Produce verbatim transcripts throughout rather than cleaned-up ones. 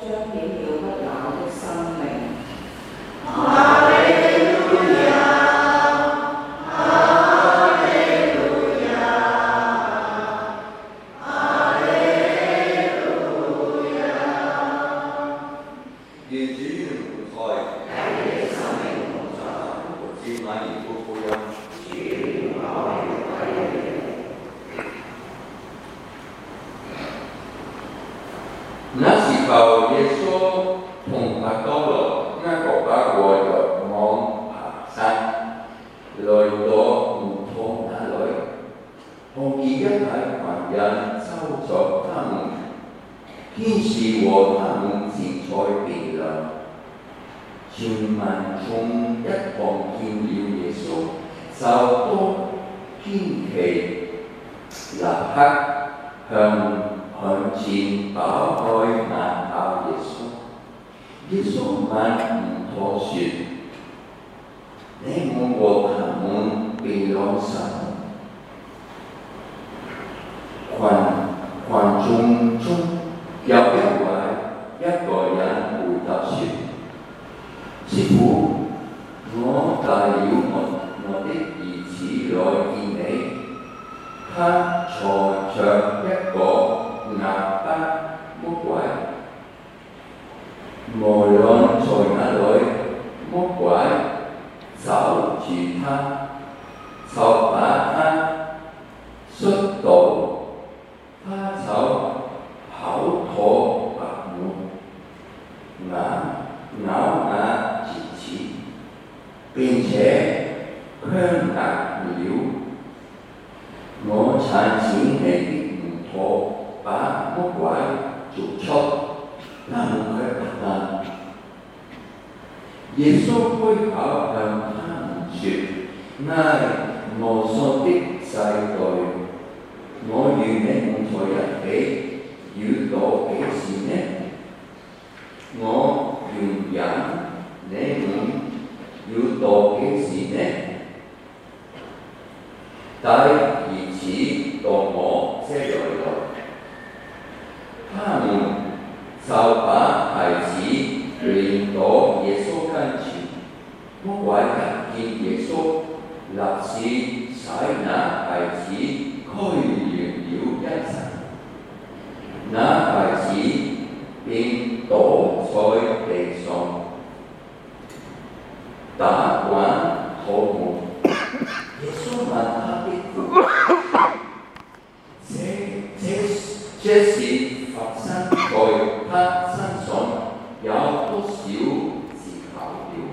彰顯了不朽的生命。 哈利路亞，哈利路亞，哈利路亞。 願主與同在， 喺你的生命同在， 至晚年報福音。 主我們歸你。 那時候，耶穌同伯多祿一個跨過約望爬山，來到門徒那裏，看見一大群人周着他們，天使和他們前在辯論。全民眾一看見了耶穌，就都驚奇，立刻向向前打開眼靠耶穌。耶穌問門徒說：你們和他們辯論什麼？群群眾中有一位一個人回答說：師傅，我帶了我我的兒子來見你，他坐着一個啞巴魔鬼，無論在哪裏，魔鬼找住他，就把他摔倒，他就口吐白沫，咬咬牙切齒，並且僵硬了。我曾請你的門徒把魔鬼逐出，他們卻不能。耶穌開口向他們說：唉，無信的世代，我與你們在一起要到幾時呢？我容忍你們要到幾時呢？帶兒子到我這裏來。他們就把孩子領到耶穌跟前，魔鬼一見耶穌，立時使那孩子虛亂了一陣，那孩子便倒在地上，打滾肚滿。耶穌問他的父親：這這這事發生在他身上有多少時候了？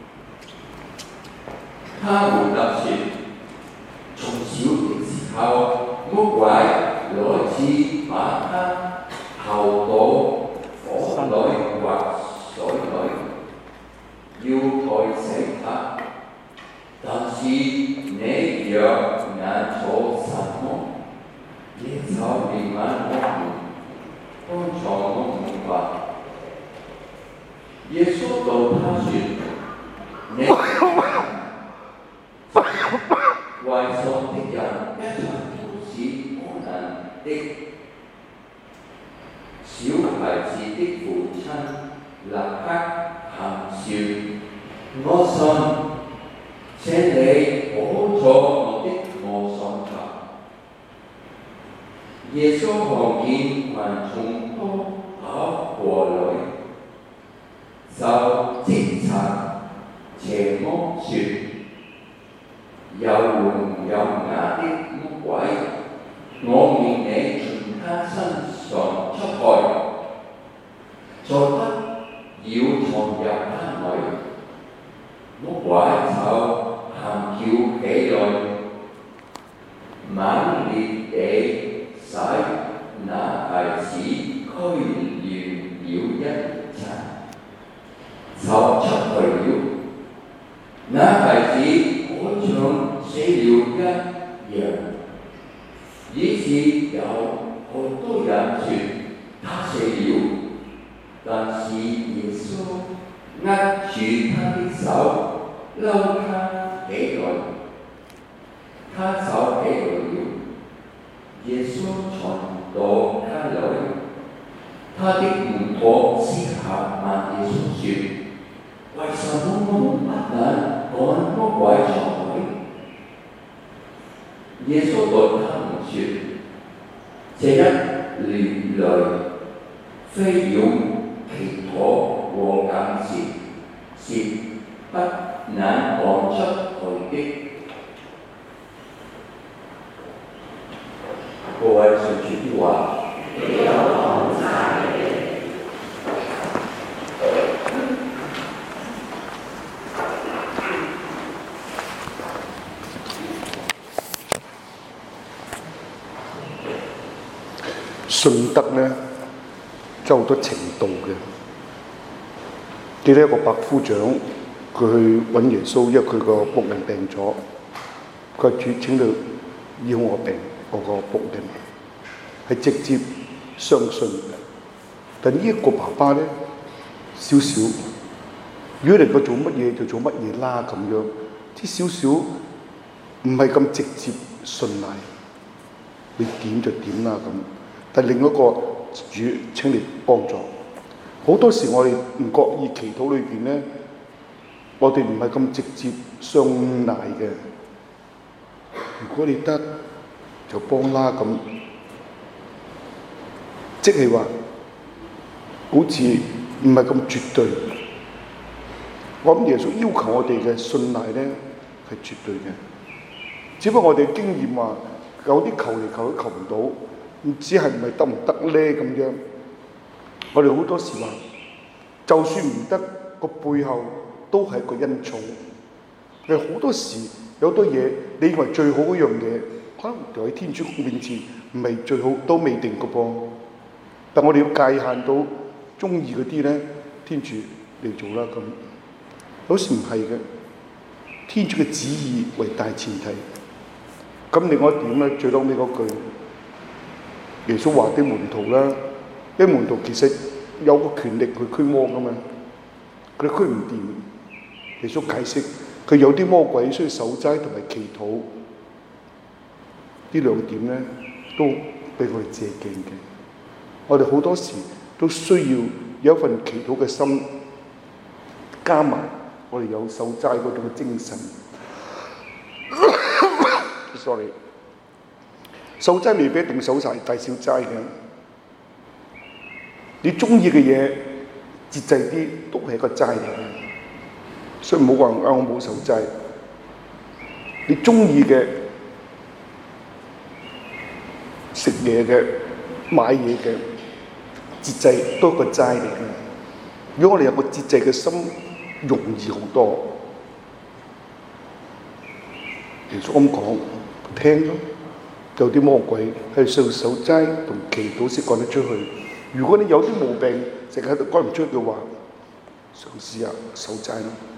他回答說：從小的時候，魔鬼來自把他投到火裏或水裏，要害死他。但是你若眼做什麼，你就憐憫我們，幫助我們吧。耶穌對他說：你為信的人一切都是可能的。小孩子的父親立刻喊說：我信。請你幫助我的我信吧。耶穌看見群眾都跑過來，就斥責邪魔說：有聾有啞的魔鬼，我命你從他身上出去，再不要闖入他內。魔鬼就喊叫起來，猛烈地使那孩子虛亂了一陣，就出去了。那孩子好像死了一樣，於是有好多人說他死了，但是耶穌握住他的手，撈他起來，他走起來了。耶穌傳到家裏，他的門徒果私下問耶穌說：為什麼我們不能趕魔鬼出去？耶穌對他們說：這一年來，非用祈禱和感謝是不能趕出去的。各位信主的話， 信德咧，真係好多程度嘅。記得一個百夫長，佢去揾耶穌，因為佢個僕人病咗，佢話主請你醫好我病，我個僕人係直接相信嘅。但呢一個爸爸咧，少少，如果能夠做乜嘢就做乜嘢啦咁樣，啲少少唔係咁直接信賴，你點就點啦咁。但另一個主請你幫助，好多時我哋唔覺意祈禱裏邊咧，我哋唔係咁直接相賴嘅。如果你得就幫啦咁，即係話好似唔係咁絕對。我諗耶穌要求我哋嘅信賴咧係絕對嘅，只不過我哋經驗話有啲求嚟求都求唔到。唔知係唔係得唔得咧咁樣，我哋好多時話，就算唔得，個背後都係一個恩寵。係好多時有好多嘢，你以為最好嗰樣嘢，可能就喺天主面前唔係最好，都未定個噃。但我哋要界限到中意嗰啲咧，天主嚟做啦咁。有時唔係嘅，天主嘅旨意為大前提。咁另外一點咧，最後尾嗰句。耶穌話啲門徒啦，啲門徒其實有個權力去驅魔噶嘛，佢哋驅唔掂。耶穌解釋，佢有啲魔鬼需要守齋同埋祈禱，呢兩點咧都俾我哋借鏡嘅。我哋好多時都需要有一份祈禱嘅心，加埋我哋有守齋嗰種嘅精神。sorry。守齋未必一定守晒大小齋嘅，你中意嘅嘢節制啲都係一個齋嚟嘅，所以唔好話啊我冇守齋。你中意嘅食嘢嘅、買嘢嘅節制都係一個齋嚟嘅。如果我哋有個節制嘅心，容易好多。耶穌咁講，聽咯。有啲魔鬼係上守齋同祈禱先趕得出去。如果你有啲毛病，成日都趕唔出嘅話，嘗試下守齋咯。